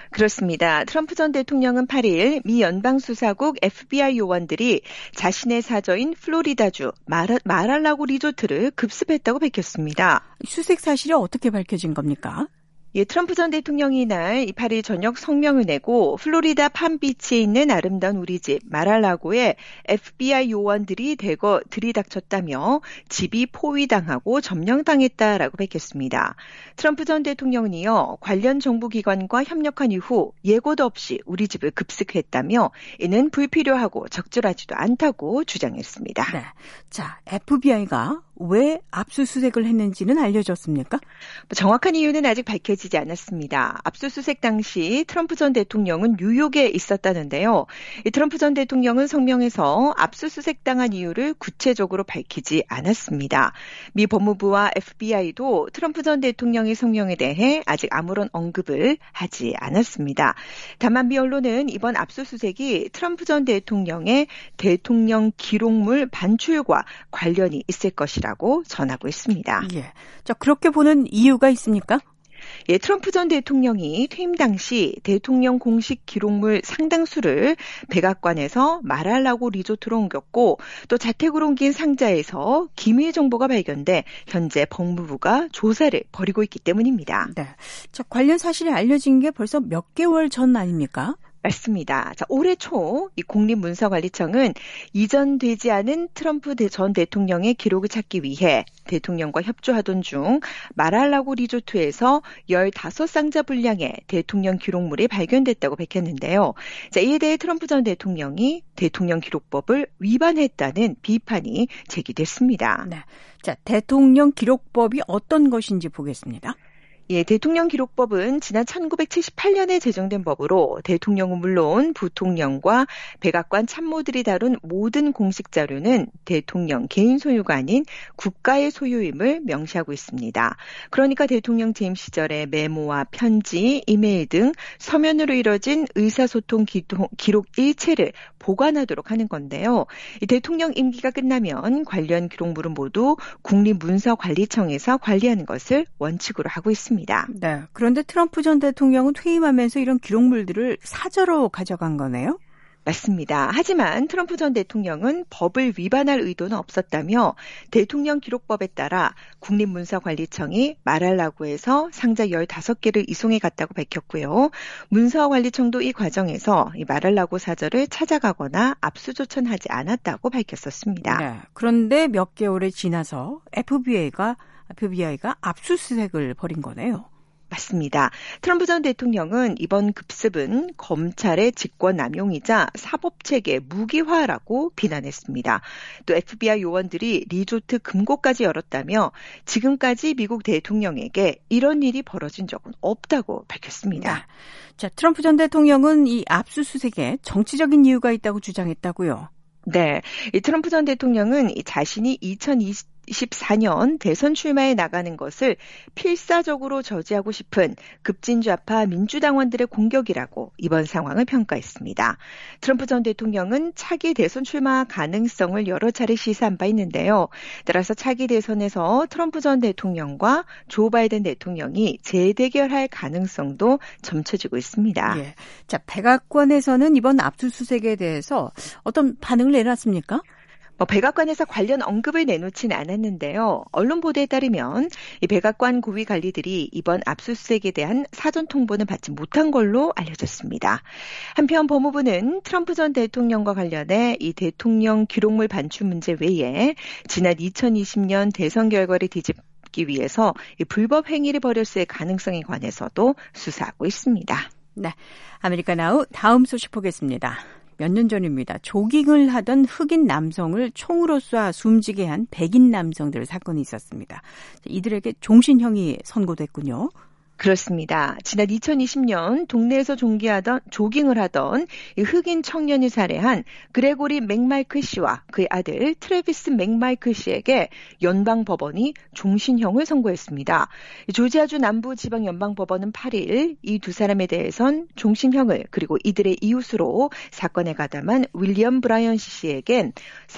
그렇습니다. 트럼프 전 대통령은 8일 미 연방수사국 FBI 요원들이 자신의 사저인 플로리다주 마랄라고 리조트를 급습했다고 밝혔습니다. 수색 사실이 어떻게 밝혀진 겁니까? 예, 트럼프 전 대통령이 이날 8일 저녁 성명을 내고 플로리다 팜비치에 있는 아름다운 우리 집 마랄라고에 FBI 요원들이 대거 들이닥쳤다며 집이 포위당하고 점령당했다라고 밝혔습니다. 트럼프 전 대통령은 이어 관련 정부기관과 협력한 이후 예고도 없이 우리 집을 급습했다며 이는 불필요하고 적절하지도 않다고 주장했습니다. 네. 자, FBI가 왜 압수수색을 했는지는 알려졌습니까? 정확한 이유는 아직 밝혀지지 않았습니다. 압수수색 당시 트럼프 전 대통령은 뉴욕에 있었다는데요. 이 트럼프 전 대통령은 성명에서 압수수색당한 이유를 구체적으로 밝히지 않았습니다. 미 법무부와 FBI도 트럼프 전 대통령의 성명에 대해 아직 아무런 언급을 하지 않았습니다. 다만 미 언론은 이번 압수수색이 트럼프 전 대통령의 대통령 기록물 반출과 관련이 있을 것이라고 전하고 있습니다. 예. 자, 그렇게 보는 이유가 있습니까? 예, 트럼프 전 대통령이 퇴임 당시 대통령 공식 기록물 상당수를 백악관에서 마랄라고 리조트로 옮겼고 또 자택으로 옮긴 상자에서 기밀 정보가 발견돼 현재 법무부가 조사를 벌이고 있기 때문입니다. 네. 자, 관련 사실이 알려진 게 벌써 몇 개월 전 아닙니까? 맞습니다. 자, 올해 초 이 국립문서관리청은 이전되지 않은 트럼프 전 대통령의 기록을 찾기 위해 대통령과 협조하던 중 마랄라고 리조트에서 15상자 분량의 대통령 기록물이 발견됐다고 밝혔는데요. 자, 이에 대해 트럼프 전 대통령이 대통령 기록법을 위반했다는 비판이 제기됐습니다. 네. 자, 대통령 기록법이 어떤 것인지 보겠습니다. 예, 대통령 기록법은 지난 1978년에 제정된 법으로 대통령은 물론 부통령과 백악관 참모들이 다룬 모든 공식 자료는 대통령 개인 소유가 아닌 국가의 소유임을 명시하고 있습니다. 그러니까 대통령 재임 시절의 메모와 편지, 이메일 등 서면으로 이뤄진 의사소통 기록 일체를 보관하도록 하는 건데요. 이 대통령 임기가 끝나면 관련 기록물은 모두 국립문서관리청에서 관리하는 것을 원칙으로 하고 있습니다. 네. 그런데 트럼프 전 대통령은 퇴임하면서 이런 기록물들을 사저로 가져간 거네요? 맞습니다. 하지만 트럼프 전 대통령은 법을 위반할 의도는 없었다며 대통령 기록법에 따라 국립문서관리청이 마랄라고에서 상자 15개를 이송해 갔다고 밝혔고요. 문서관리청도 이 과정에서 이 마랄라고 사저를 찾아가거나 압수조천하지 않았다고 밝혔었습니다. 네. 그런데 몇 개월이 지나서 FBI가 압수수색을 벌인 거네요. 맞습니다. 트럼프 전 대통령은 이번 급습은 검찰의 직권남용이자 사법체계 무기화라고 비난했습니다. 또 FBI 요원들이 리조트 금고까지 열었다며 지금까지 미국 대통령에게 이런 일이 벌어진 적은 없다고 밝혔습니다. 네. 자, 트럼프 전 대통령은 이 압수수색에 정치적인 이유가 있다고 주장했다고요? 네, 이 트럼프 전 대통령은 자신이 2024년 대선 출마에 나가는 것을 필사적으로 저지하고 싶은 급진좌파 민주당원들의 공격이라고 이번 상황을 평가했습니다. 트럼프 전 대통령은 차기 대선 출마 가능성을 여러 차례 시사한 바 있는데요. 따라서 차기 대선에서 트럼프 전 대통령과 조 바이든 대통령이 재대결할 가능성도 점쳐지고 있습니다. 예. 자, 백악관에서는 이번 압수수색에 대해서 어떤 반응을 내놨습니까? 백악관에서 관련 언급을 내놓지는 않았는데요. 언론 보도에 따르면 이 백악관 고위 관리들이 이번 압수수색에 대한 사전 통보는 받지 못한 걸로 알려졌습니다. 한편 법무부는 트럼프 전 대통령과 관련해 이 대통령 기록물 반출 문제 외에 지난 2020년 대선 결과를 뒤집기 위해서 이 불법 행위를 벌였을 가능성에 관해서도 수사하고 있습니다. 네, 아메리카 나우 다음 소식 보겠습니다. 몇 년 전입니다. 조깅을 하던 흑인 남성을 총으로 쏴 숨지게 한 백인 남성들 사건이 있었습니다. 이들에게 종신형이 선고됐군요. 그렇습니다. 지난 2020년 동네에서 조깅을 하던 이 흑인 청년이 살해한 그레고리 맥마이클 씨와 그의 아들 트래비스 맥마이클 씨에게 연방법원이 종신형을 선고했습니다. 조지아주 남부지방연방법원은 8일 이 두 사람에 대해선 종신형을 그리고 이들의 이웃으로 사건에 가담한 윌리엄 브라이언 씨에겐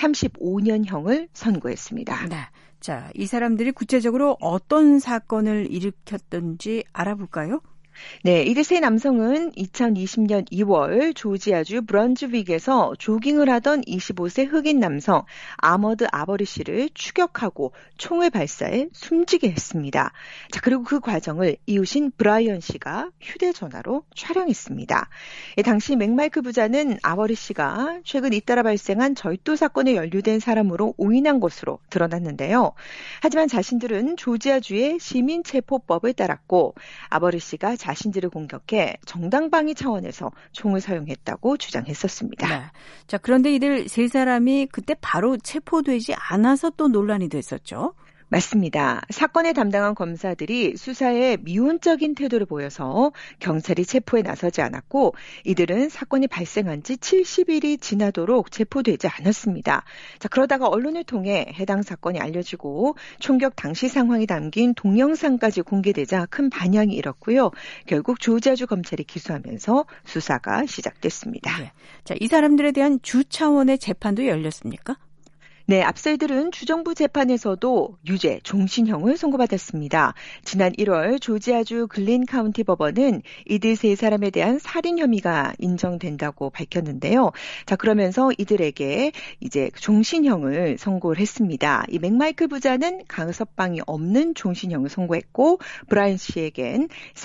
35년형을 선고했습니다. 네. 자, 이 사람들이 구체적으로 어떤 사건을 일으켰던지 알아볼까요? 네, 이 세 남성은 2020년 2월 조지아주 브런즈윅에서 조깅을 하던 25세 흑인 남성 아머드 아버리 씨를 추격하고 총을 발사해 숨지게 했습니다. 자, 그리고 그 과정을 이웃인 브라이언 씨가 휴대전화로 촬영했습니다. 당시 맥마이클 부자는 아버리 씨가 최근 잇따라 발생한 절도 사건에 연루된 사람으로 오인한 것으로 드러났는데요. 하지만 자신들은 조지아주의 시민체포법을 따랐고 아버리 씨가 자신들을 공격해 정당방위 차원에서 총을 사용했다고 주장했었습니다. 네. 자, 그런데 이들 세 사람이 그때 바로 체포되지 않아서 또 논란이 됐었죠. 맞습니다. 사건에 담당한 검사들이 수사에 미온적인 태도를 보여서 경찰이 체포에 나서지 않았고 이들은 사건이 발생한 지 70일이 지나도록 체포되지 않았습니다. 자, 그러다가 언론을 통해 해당 사건이 알려지고 총격 당시 상황이 담긴 동영상까지 공개되자 큰 반향이 일었고요. 결국 조지아주 검찰이 기소하면서 수사가 시작됐습니다. 네. 자, 이 사람들에 대한 주 차원의 재판도 열렸습니까? 네, 앞서 이들은 주정부 재판에서도 유죄, 종신형을 선고받았습니다. 지난 1월 조지아주 글린 카운티 법원은 이들 세 사람에 대한 살인 혐의가 인정된다고 밝혔는데요. 자, 그러면서 이들에게 이제 종신형을 선고를 했습니다. 이 맥마이클 부자는 가석방이 없는 종신형을 선고했고, 브라이언 씨에겐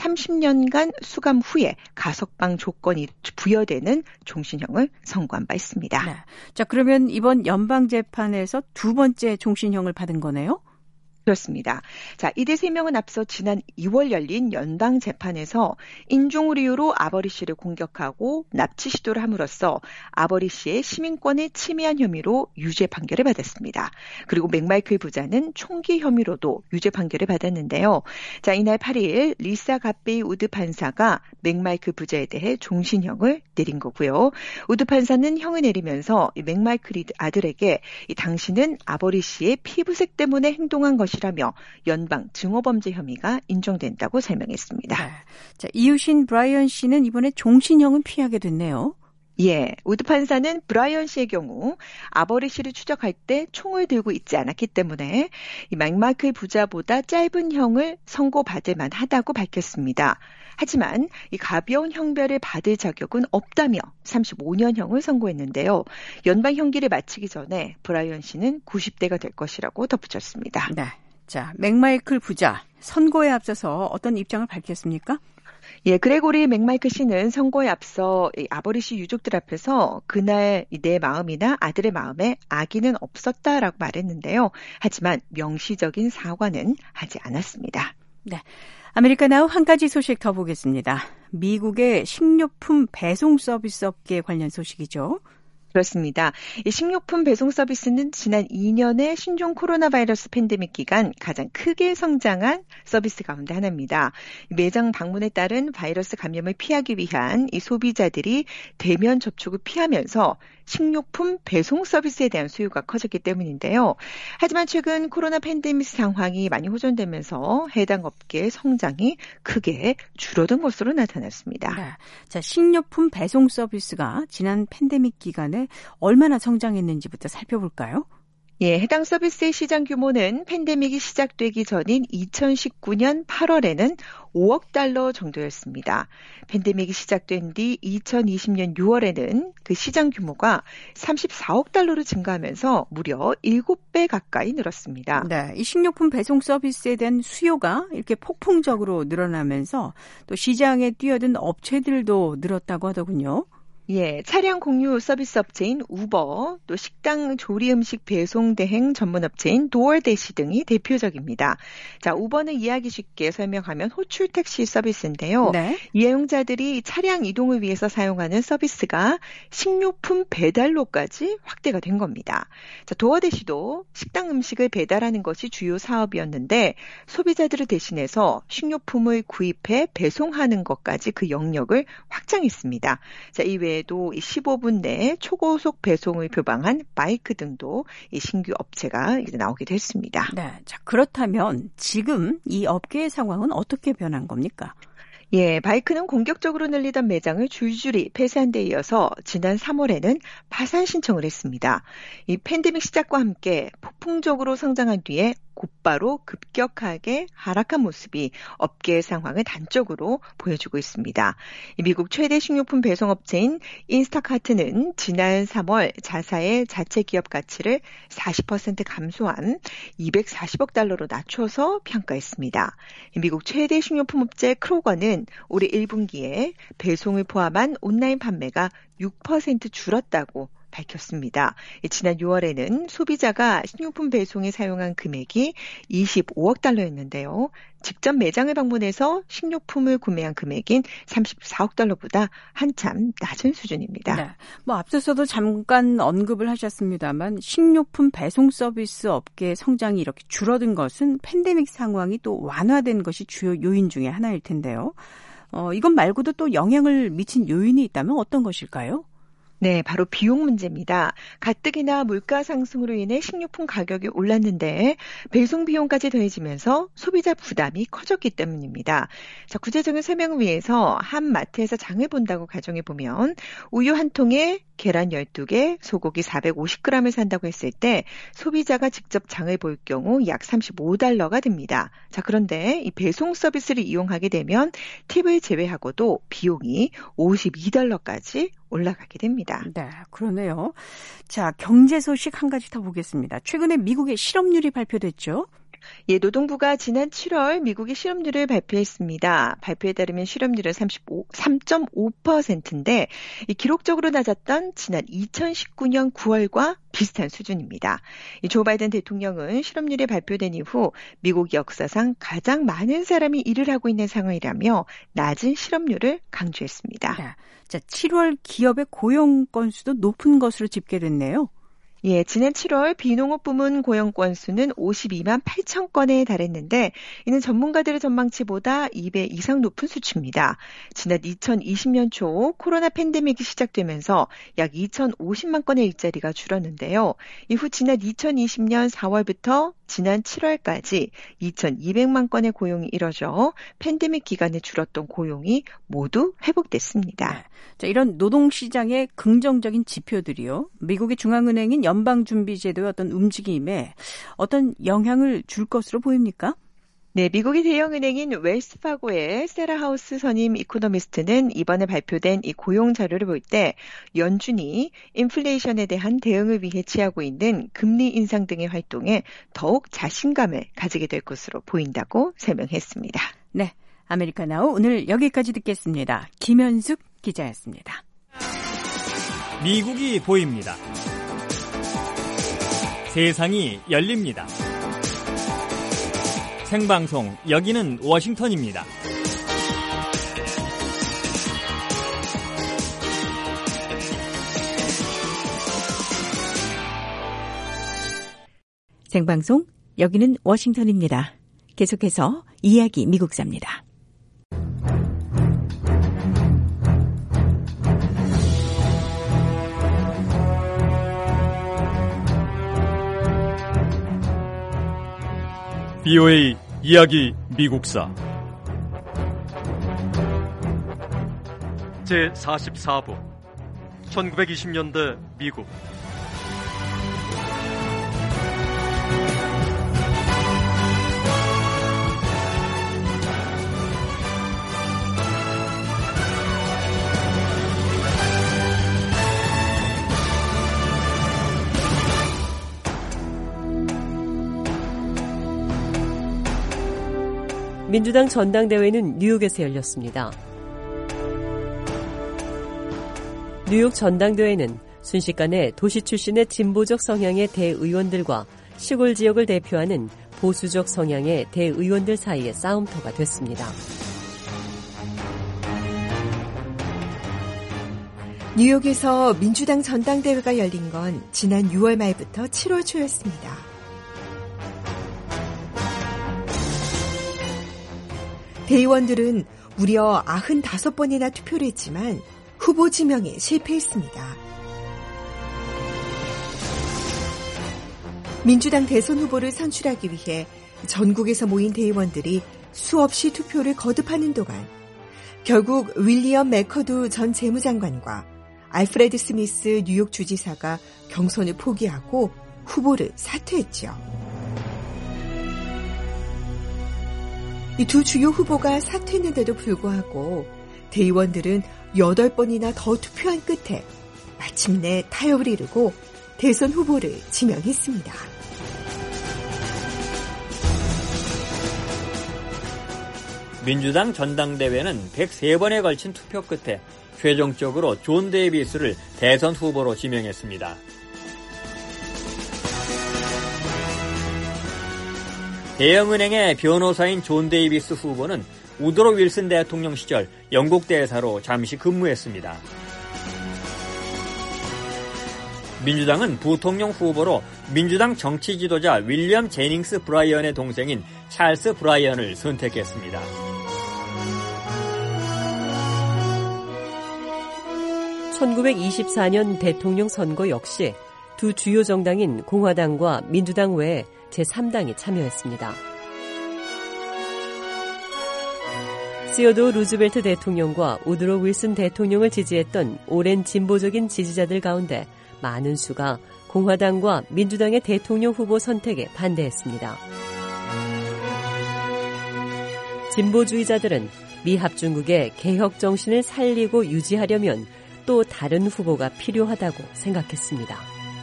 30년간 수감 후에 가석방 조건이 부여되는 종신형을 선고한 바 있습니다. 네. 자, 그러면 이번 연방재판에서 두 번째 종신형을 받은 거네요? 그렇습니다. 자, 이들 3명은 앞서 지난 2월 열린 연방 재판에서 인종을 이유로 아버리 씨를 공격하고 납치 시도를 함으로써 아버리 씨의 시민권을 침해한 혐의로 유죄 판결을 받았습니다. 그리고 맥마이클 부자는 총기 혐의로도 유죄 판결을 받았는데요. 자, 이날 8일 리사 갓베이 우드 판사가 맥마이클 부자에 대해 종신형을 내린 거고요. 우드 판사는 형을 내리면서 이 맥마이클 아들에게 당신은 아버리 씨의 피부색 때문에 행동한 것이라며 연방 증오범죄 혐의가 인정된다고 설명했습니다. 네. 자, 이웃인 브라이언 씨는 이번에 종신형은 피하게 됐네요. 예, 우드 판사는 브라이언 씨의 경우 아버리 씨를 추적할 때 총을 들고 있지 않았기 때문에 이 맥마이클 부자보다 짧은 형을 선고받을 만하다고 밝혔습니다. 하지만 이 가벼운 형별을 받을 자격은 없다며 35년형을 선고했는데요. 연방 형기를 마치기 전에 브라이언 씨는 90대가 될 것이라고 덧붙였습니다. 네. 자, 맥마이클 부자 선고에 앞서서 어떤 입장을 밝혔습니까? 예, 그레고리 맥마이클 씨는 선고에 앞서 아버리 씨 유족들 앞에서 그날 내 마음이나 아들의 마음에 악의는 없었다라고 말했는데요. 하지만 명시적인 사과는 하지 않았습니다. 네. 아메리카나우 한 가지 소식 더 보겠습니다. 미국의 식료품 배송 서비스 업계 관련 소식이죠. 그렇습니다. 이 식료품 배송 서비스는 지난 2년의 신종 코로나 바이러스 팬데믹 기간 가장 크게 성장한 서비스 가운데 하나입니다. 매장 방문에 따른 바이러스 감염을 피하기 위한 이 소비자들이 대면 접촉을 피하면서 식료품 배송 서비스에 대한 수요가 커졌기 때문인데요. 하지만 최근 코로나 팬데믹 상황이 많이 호전되면서 해당 업계의 성장이 크게 줄어든 것으로 나타났습니다. 네. 자, 식료품 배송 서비스가 지난 팬데믹 기간에 얼마나 성장했는지부터 살펴볼까요? 예, 해당 서비스의 시장 규모는 팬데믹이 시작되기 전인 2019년 8월에는 5억 달러 정도였습니다. 팬데믹이 시작된 뒤 2020년 6월에는 그 시장 규모가 34억 달러로 증가하면서 무려 7배 가까이 늘었습니다. 네, 이 식료품 배송 서비스에 대한 수요가 이렇게 폭풍적으로 늘어나면서 또 시장에 뛰어든 업체들도 늘었다고 하더군요. 예, 차량 공유 서비스 업체인 우버, 또 식당 조리 음식 배송 대행 전문 업체인 도어대시 등이 대표적입니다. 자, 우버는 이해하기 쉽게 설명하면 호출 택시 서비스인데요. 네. 이용자들이 차량 이동을 위해서 사용하는 서비스가 식료품 배달로까지 확대가 된 겁니다. 자, 도어대시도 식당 음식을 배달하는 것이 주요 사업이었는데 소비자들을 대신해서 식료품을 구입해 배송하는 것까지 그 영역을 확장했습니다. 자, 이외에 또 15분 내에 초고속 배송을 표방한 바이크 등도 이 신규 업체가 이제 나오기도 했습니다. 네, 자, 그렇다면 지금 이 업계의 상황은 어떻게 변한 겁니까? 예, 바이크는 공격적으로 늘리던 매장을 줄줄이 폐쇄한 데 이어서 지난 3월에는 파산 신청을 했습니다. 이 팬데믹 시작과 함께 폭풍적으로 성장한 뒤에 곧바로 급격하게 하락한 모습이 업계의 상황을 단적으로 보여주고 있습니다. 미국 최대 식료품 배송업체인 인스타카트는 지난 3월 자사의 자체 기업 가치를 40% 감소한 240억 달러로 낮춰서 평가했습니다. 미국 최대 식료품 업체 크로거는 올해 1분기에 배송을 포함한 온라인 판매가 6% 줄었다고 밝혔습니다. 지난 6월에는 소비자가 식료품 배송에 사용한 금액이 25억 달러였는데요. 직접 매장을 방문해서 식료품을 구매한 금액인 34억 달러보다 한참 낮은 수준입니다. 네. 앞서서도 잠깐 언급을 하셨습니다만 식료품 배송 서비스 업계의 성장이 이렇게 줄어든 것은 팬데믹 상황이 또 완화된 것이 주요 요인 중에 하나일 텐데요. 이것 말고도 또 영향을 미친 요인이 있다면 어떤 것일까요? 네, 바로 비용 문제입니다. 가뜩이나 물가 상승으로 인해 식료품 가격이 올랐는데 배송 비용까지 더해지면서 소비자 부담이 커졌기 때문입니다. 자, 구체적인 설명을 위해서 한 마트에서 장을 본다고 가정해보면 우유 한 통에 계란 12개, 소고기 450g을 산다고 했을 때 소비자가 직접 장을 볼 경우 약 $35가 듭니다. 자, 그런데 이 배송 서비스를 이용하게 되면 팁을 제외하고도 비용이 $52까지 올라가게 됩니다. 네, 그러네요. 자, 경제 소식 한 가지 더 보겠습니다. 최근에 미국의 실업률이 발표됐죠? 예, 노동부가 지난 7월 미국의 실업률을 발표했습니다. 발표에 따르면 실업률은 3.5%인데 기록적으로 낮았던 지난 2019년 9월과 비슷한 수준입니다. 조 바이든 대통령은 실업률이 발표된 이후 미국 역사상 가장 많은 사람이 일을 하고 있는 상황이라며 낮은 실업률을 강조했습니다. 네. 자, 7월 기업의 고용 건수도 높은 것으로 집계됐네요. 예, 지난 7월 비농업 부문 고용 건수는 52만 8천 건에 달했는데 이는 전문가들의 전망치보다 2배 이상 높은 수치입니다. 지난 2020년 초 코로나 팬데믹이 시작되면서 약 2,050만 건의 일자리가 줄었는데요. 이후 지난 2020년 4월부터 지난 7월까지 2,200만 건의 고용이 이뤄져 팬데믹 기간에 줄었던 고용이 모두 회복됐습니다. 네. 자, 이런 노동시장의 긍정적인 지표들이요. 미국의 중앙은행인 연방준비제도의 어떤 움직임에 어떤 영향을 줄 것으로 보입니까? 네, 미국의 대형은행인 웰스파고의 세라 하우스 선임 이코노미스트는 이번에 발표된 이 고용 자료를 볼 때 연준이 인플레이션에 대한 대응을 위해 취하고 있는 금리 인상 등의 활동에 더욱 자신감을 가지게 될 것으로 보인다고 설명했습니다. 네, 아메리카나우 오늘 여기까지 듣겠습니다. 김현숙 기자였습니다. 미국이 보입니다. 세상이 열립니다. 생방송 여기는 워싱턴입니다. 생방송 여기는 워싱턴입니다. 계속해서 이야기 미국사입니다. BOA 이야기 미국사 제44부 1920년대 미국 민주당 전당대회는 뉴욕에서 열렸습니다. 뉴욕 전당대회는 순식간에 도시 출신의 진보적 성향의 대의원들과 시골 지역을 대표하는 보수적 성향의 대의원들 사이의 싸움터가 됐습니다. 뉴욕에서 민주당 전당대회가 열린 건 지난 6월 말부터 7월 초였습니다. 대의원들은 무려 95번이나 투표를 했지만 후보 지명에 실패했습니다. 민주당 대선 후보를 선출하기 위해 전국에서 모인 대의원들이 수없이 투표를 거듭하는 동안 결국 윌리엄 맥커두 전 재무장관과 알프레드 스미스 뉴욕 주지사가 경선을 포기하고 후보를 사퇴했죠. 이 두 주요 후보가 사퇴했는데도 불구하고 대의원들은 8번이나 더 투표한 끝에 마침내 타협을 이루고 대선 후보를 지명했습니다. 민주당 전당대회는 103번에 걸친 투표 끝에 최종적으로 존 데이비스를 대선 후보로 지명했습니다. 대형은행의 변호사인 존 데이비스 후보는 우드로 윌슨 대통령 시절 영국 대사로 잠시 근무했습니다. 민주당은 부통령 후보로 민주당 정치 지도자 윌리엄 제닝스 브라이언의 동생인 찰스 브라이언을 선택했습니다. 1924년 대통령 선거 역시 두 주요 정당인 공화당과 민주당 외에 제3당이 참여했습니다. 시어도어 루즈벨트 대통령과 우드로 윌슨 대통령을 지지했던 오랜 진보적인 지지자들 가운데 많은 수가 공화당과 민주당의 대통령 후보 선택에 반대했습니다. 진보주의자들은 미 합중국의 개혁 정신을 살리고 유지하려면 또 다른 후보가 필요하다고 생각했습니다.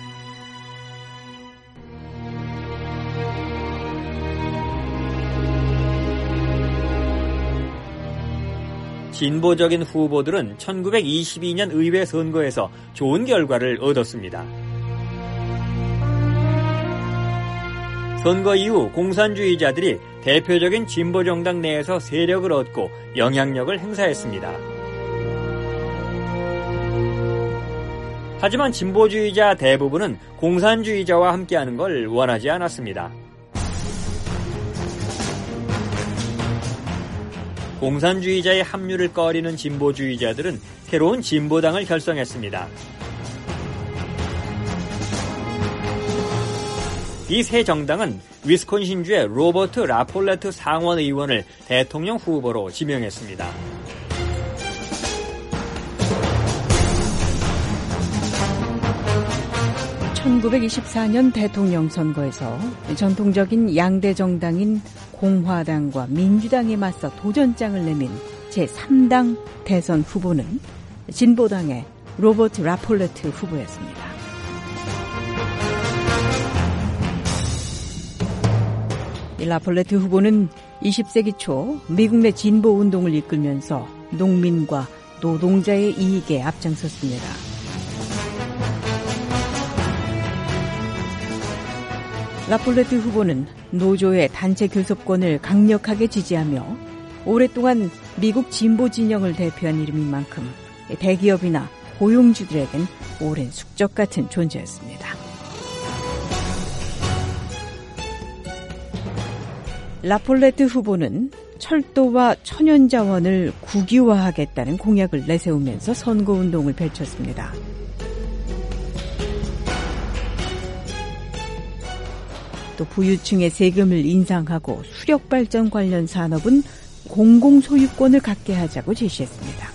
진보적인 후보들은 1922년 의회 선거에서 좋은 결과를 얻었습니다. 선거 이후 공산주의자들이 대표적인 진보정당 내에서 세력을 얻고 영향력을 행사했습니다. 하지만 진보주의자 대부분은 공산주의자와 함께하는 걸 원하지 않았습니다. 공산주의자의 합류를 꺼리는 진보주의자들은 새로운 진보당을 결성했습니다. 이 새 정당은 위스콘신주의 로버트 라폴레트 상원 의원을 대통령 후보로 지명했습니다. (1924년) 대통령 선거에서 전통적인 양대 정당인 공화당과 민주당에 맞서 도전장을 내민 제3당 대선 후보는 진보당의 로버트 라폴레트 후보였습니다. 이 라폴레트 후보는 20세기 초 미국 내 진보 운동을 이끌면서 농민과 노동자의 이익에 앞장섰습니다. 라폴레트 후보는 노조의 단체 교섭권을 강력하게 지지하며 오랫동안 미국 진보 진영을 대표한 이름인 만큼 대기업이나 고용주들에겐 오랜 숙적 같은 존재였습니다. 라폴레트 후보는 철도와 천연자원을 국유화하겠다는 공약을 내세우면서 선거운동을 펼쳤습니다. 또 부유층의 세금을 인상하고 수력발전 관련 산업은 공공소유권을 갖게 하자고 제시했습니다.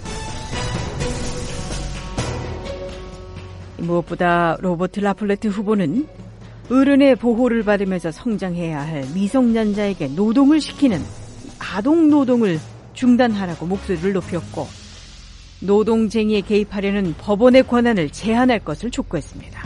무엇보다 로버트 라폴레트 후보는 어른의 보호를 받으면서 성장해야 할 미성년자에게 노동을 시키는 아동노동을 중단하라고 목소리를 높였고 노동쟁의에 개입하려는 법원의 권한을 제한할 것을 촉구했습니다.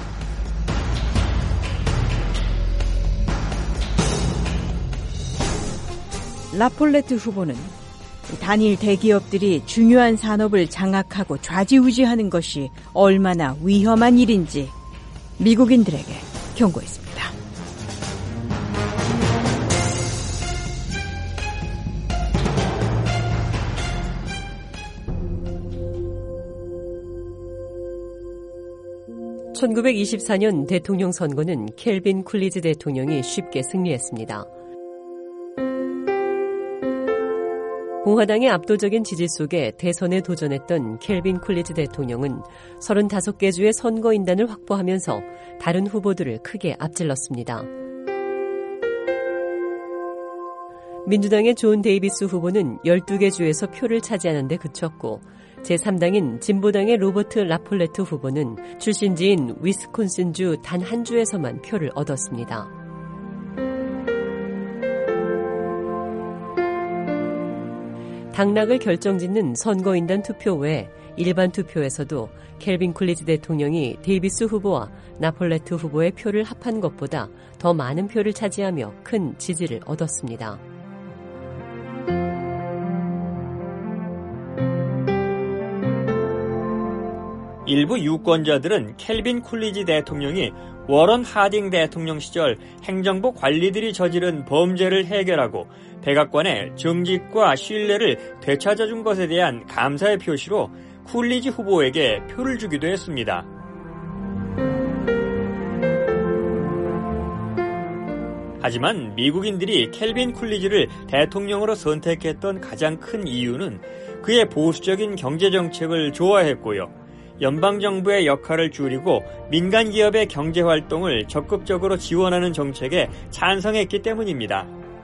라폴레트 후보는 단일 대기업들이 중요한 산업을 장악하고 좌지우지하는 것이 얼마나 위험한 일인지 미국인들에게 경고했습니다. (1924년) 대통령 선거는 켈빈 쿨리지 대통령이 쉽게 승리했습니다. 공화당의 압도적인 지지 속에 대선에 도전했던 켈빈 쿨리지 대통령은 35개 주의 선거인단을 확보하면서 다른 후보들을 크게 앞질렀습니다. 민주당의 존 데이비스 후보는 12개 주에서 표를 차지하는 데 그쳤고 제3당인 진보당의 로버트 라폴레트 후보는 출신지인 위스콘신주 단 한 주에서만 표를 얻었습니다. 당락을 결정짓는 선거인단 투표 외에 일반 투표에서도 켈빈 쿨리지 대통령이 데이비스 후보와 라폴레트 후보의 표를 합한 것보다 더 많은 표를 차지하며 큰 지지를 얻었습니다. 일부 유권자들은 켈빈 쿨리지 대통령이 워런 하딩 대통령 시절 행정부 관리들이 저지른 범죄를 해결하고 백악관의 정직과 신뢰를 되찾아준 것에 대한 감사의 표시로 쿨리지 후보에게 표를 주기도 했습니다. 하지만 미국인들이 켈빈 쿨리지를 대통령으로 선택했던 가장 큰 이유는 그의 보수적인 경제정책을 좋아했고요. 연방정부의 역할을 줄이고 민간 기업의 경제 활동을 적극적으로 지원하는 정책에 찬성했기 때문입니다.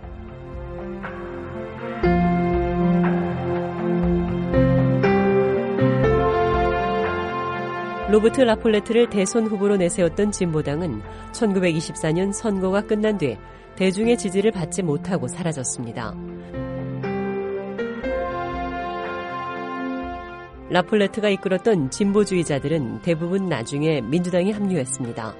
로버트 라폴레트를 대선 후보로 내세웠던 진보당은 1924년 선거가 끝난 뒤 대중의 지지를 받지 못하고 사라졌습니다. 라폴레트가 이끌었던 진보주의자들은 대부분 나중에 민주당에 합류했습니다.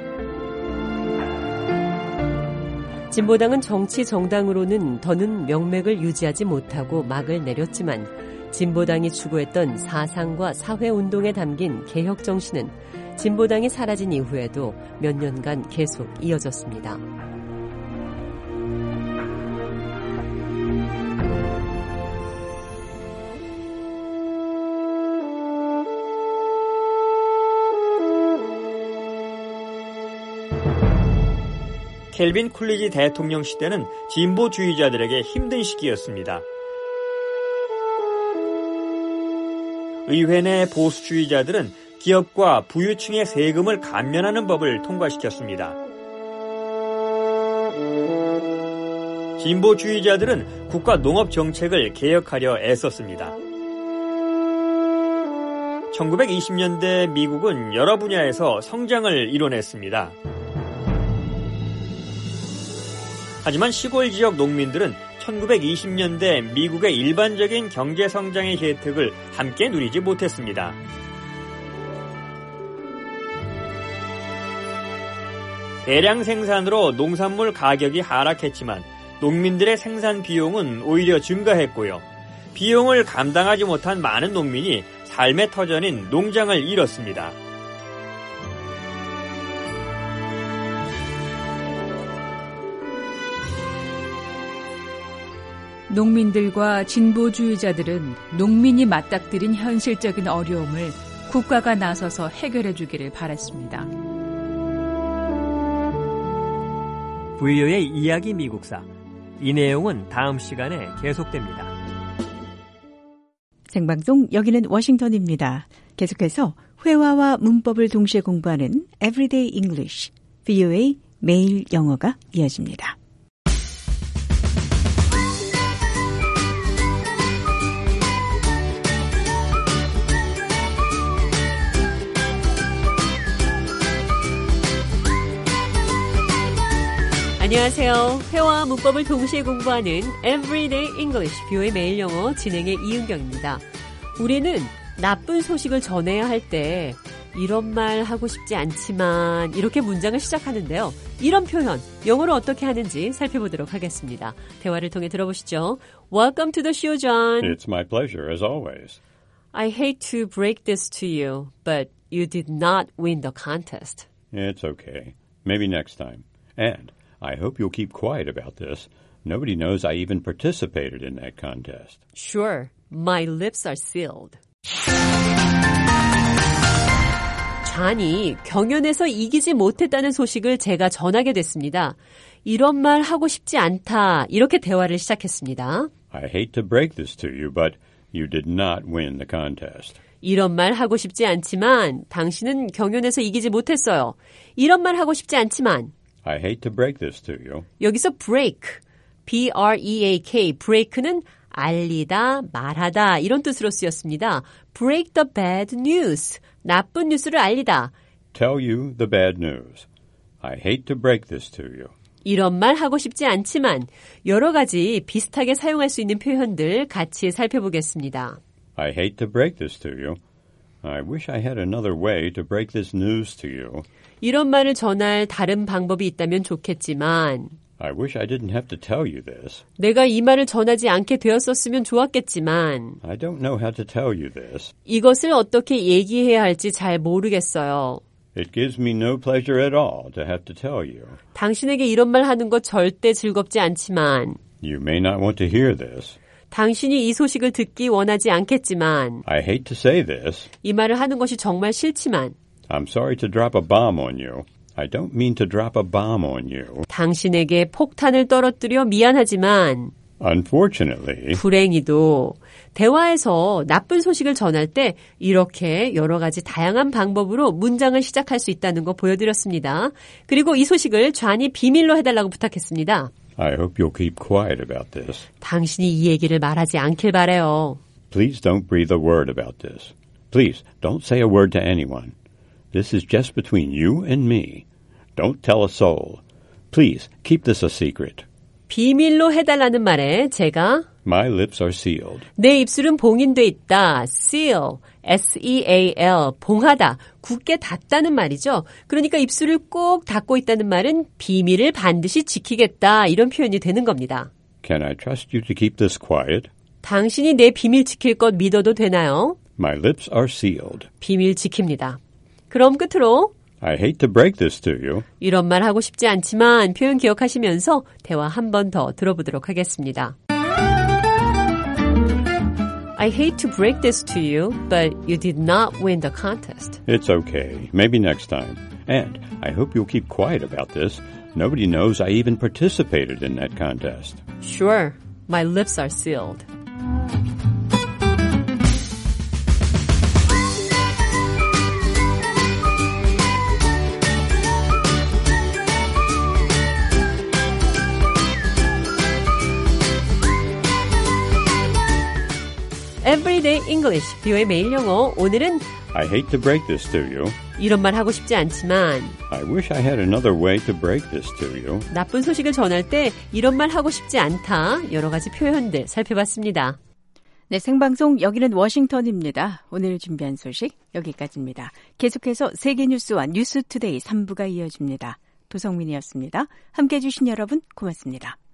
진보당은 정치 정당으로는 더는 명맥을 유지하지 못하고 막을 내렸지만 진보당이 추구했던 사상과 사회운동에 담긴 개혁 정신은 진보당이 사라진 이후에도 몇 년간 계속 이어졌습니다. 켈빈 쿨리지 대통령 시대는 진보주의자들에게 힘든 시기였습니다. 의회 내 보수주의자들은 기업과 부유층의 세금을 감면하는 법을 통과시켰습니다. 진보주의자들은 국가 농업 정책을 개혁하려 애썼습니다. 1920년대 미국은 여러 분야에서 성장을 이뤄냈습니다. 하지만 시골 지역 농민들은 1920년대 미국의 일반적인 경제 성장의 혜택을 함께 누리지 못했습니다. 대량 생산으로 농산물 가격이 하락했지만 농민들의 생산 비용은 오히려 증가했고요. 비용을 감당하지 못한 많은 농민이 삶의 터전인 농장을 잃었습니다. 농민들과 진보주의자들은 농민이 맞닥뜨린 현실적인 어려움을 국가가 나서서 해결해 주기를 바랐습니다. VOA의 이야기 미국사. 이 내용은 다음 시간에 계속됩니다. 생방송 여기는 워싱턴입니다. 계속해서 회화와 문법을 동시에 공부하는 Everyday English, VOA 매일 영어가 이어집니다. 안녕하세요. 회화와 문법을 동시에 공부하는 Everyday English, VOA 매일 영어 진행의 이은경입니다. 우리는 나쁜 소식을 전해야 할 때 이런 말 하고 싶지 않지만 이렇게 문장을 시작하는데요. 이런 표현, 영어로 어떻게 하는지 살펴보도록 하겠습니다. 대화를 통해 들어보시죠. Welcome to the show, John. It's my pleasure, as always. I hate to break this to you, but you did not win the contest. It's okay. Maybe next time. And I hope you'll keep quiet about this. Nobody knows I even participated in that contest. Sure. My lips are sealed. 잔이 경연에서 이기지 못했다는 소식을 제가 전하게 됐습니다. 이런 말 하고 싶지 않다. 이렇게 대화를 시작했습니다. I hate to break this to you, but you did not win the contest. 이런 말 하고 싶지 않지만 당신은 경연에서 이기지 못했어요. 이런 말 하고 싶지 않지만 I hate to break this to you. 여기서 break, B-R-E-A-K, break는 알리다, 말하다 이런 뜻으로 쓰였습니다. Break the bad news, 나쁜 뉴스를 알리다. Tell you the bad news. I hate to break this to you. 이런 말 하고 싶지 않지만 여러 가지 비슷하게 사용할 수 있는 표현들 같이 살펴보겠습니다. I hate to break this to you. I wish I had another way to break this news to you. 이런 말을 전할 다른 방법이 있다면 좋겠지만 I wish I didn't have to tell you this. 내가 이 말을 전하지 않게 되었었으면 좋았겠지만 I don't know how to tell you this. 이것을 어떻게 얘기해야 할지 잘 모르겠어요. It gives me no pleasure at all to have to tell you. 당신에게 이런 말 하는 것 절대 즐겁지 않지만 You may not want to hear this. 당신이 이 소식을 듣기 원하지 않겠지만 I hate to say this. 이 말을 하는 것이 정말 싫지만 I'm sorry to drop a bomb on you. I don't mean to drop a bomb on you. 당신에게 폭탄을 떨어뜨려 미안하지만 Unfortunately, 불행히도 대화에서 나쁜 소식을 전할 때 이렇게 여러 가지 다양한 방법으로 문장을 시작할 수 있다는 거 보여드렸습니다. 그리고 이 소식을 좌니 비밀로 해달라고 부탁했습니다. I hope you'll keep quiet about this. 당신이 이 얘기를 말하지 않길 바래요. Please don't breathe a word about this. Please don't say a word to anyone. This is just between you and me. Don't tell a soul. Please keep this a secret. 비밀로 해달라는 말에 제가 My lips are sealed. 내 입술은 봉인돼 있다. seal, S-E-A-L, 봉하다, 굳게 닫다는 말이죠. 그러니까 입술을 꼭 닫고 있다는 말은 비밀을 반드시 지키겠다 이런 표현이 되는 겁니다. Can I trust you to keep this quiet? 당신이 내 비밀 지킬 것 믿어도 되나요? My lips are sealed. 비밀 지킵니다. 그럼 끝으로 I hate to break this to you. 이런 말 하고 싶지 않지만 표현 기억하시면서 대화 한 번 더 들어보도록 하겠습니다. I hate to break this to you, but you did not win the contest. It's okay. Maybe next time. And I hope you'll keep quiet about this. Nobody knows I even participated in that contest. Sure. My lips are sealed. Everyday English, 뷰의 매일 영어. 오늘은 I hate to break this to you. 이런 말 하고 싶지 않지만 I wish I had another way to break this to you. 나쁜 소식을 전할 때 이런 말 하고 싶지 않다. 여러 가지 표현들 살펴봤습니다. 네, 생방송 여기는 워싱턴입니다. 오늘 준비한 소식 여기까지입니다. 계속해서 세계뉴스와 뉴스투데이 3부가 이어집니다. 도성민이었습니다. 함께해 주신 여러분 고맙습니다.